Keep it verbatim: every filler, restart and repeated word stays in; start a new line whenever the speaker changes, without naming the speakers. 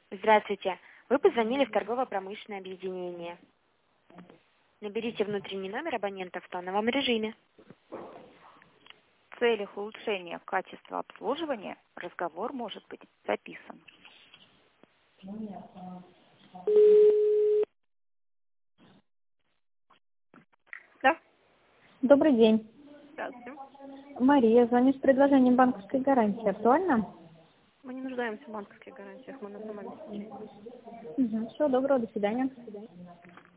Здравствуйте. Вы позвонили в торгово-промышленное объединение. Наберите внутренний номер абонента в тоновом режиме.
В целях улучшения качества обслуживания разговор может быть записан. Да,
Добрый день.
здравствуйте.
Мария, звоню с предложением банковской гарантии. Актуально?
Мы не нуждаемся в банковских гарантиях, мы на самом обеспечении.
Угу. Всего доброго, до свидания.